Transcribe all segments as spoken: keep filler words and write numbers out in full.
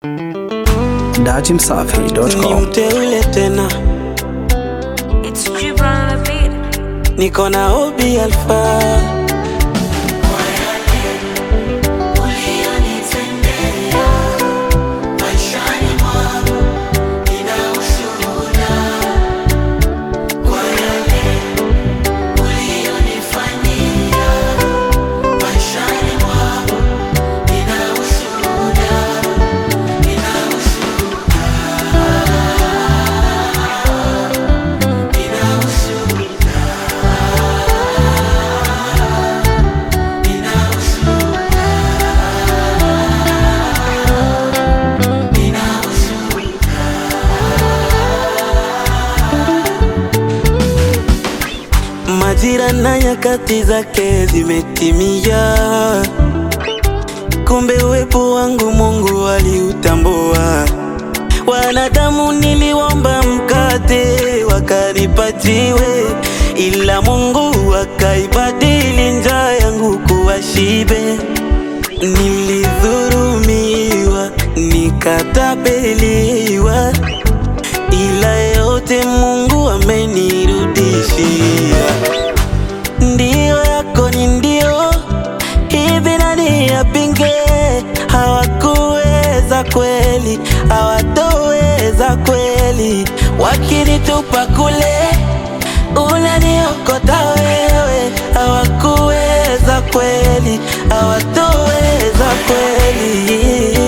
dachi msafi dot com. Ni mteule tena, It's Gibran on the beat. niko na Obi Alpha. Majira na nyakati zake zimetimia, kumbe uwepo wangu Mungu aliutambua. Wanadamu niliomba mkate wakanipatiwe, ila Mungu akaibadili njaa yangu kuwa shibe. Nilidhulumiwa nikatapeliwa, ila yote Mungu amenirudishia. Ndio yako ni ndio, hivi nani yapinge? Hawakuweza kweli, hawatoweza kweli. Wakinitupa kule, unaniokota wewe. Hawakuweza kweli, hawatoweza kweli.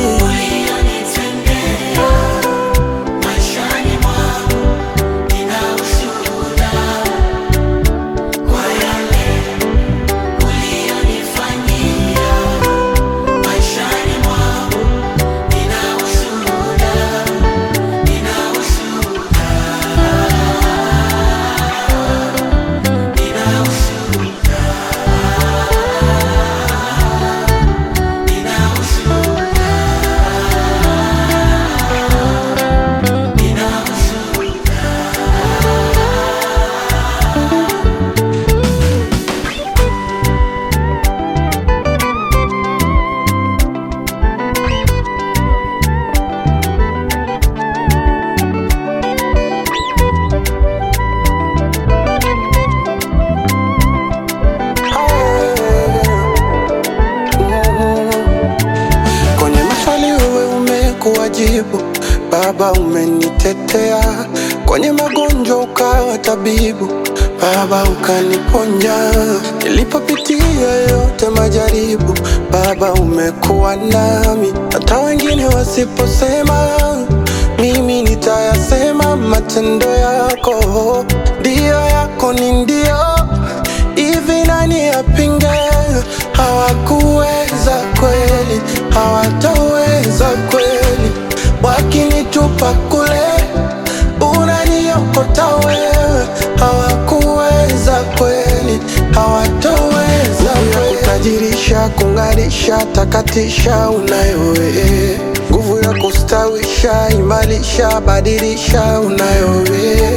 Jibu, Baba umenitetea, kwenye magonjwa ukawa tabibu, Baba ukaniponya. Nilipopitia yote majaribu, Baba umekuwa nami. Hata wengine wasiposema, mimi nitayasema. Matendo yako ndio, yako ni ndio, hivi nani yapinge? Hawakuweza kweli, hawatoweza kweli. Wakinitupa kule, unaniokota wewe. Hawakuweza kweli, hawatoweza kweli. Kutajirisha, kung'arisha, takatisha unayo wewe. Nguvu ya kustawisha, imarisha, badilisha unayo wewe.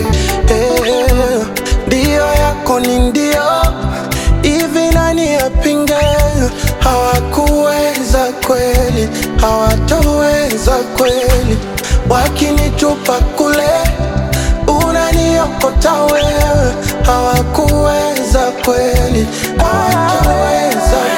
Ndio yako ni ndio, hivi nani yapinge? Hawakuweza kweli, hawatoweza kweli. Wakinitupa kule, unaniokota wewe. Hawakuweza kweli, hawatoweza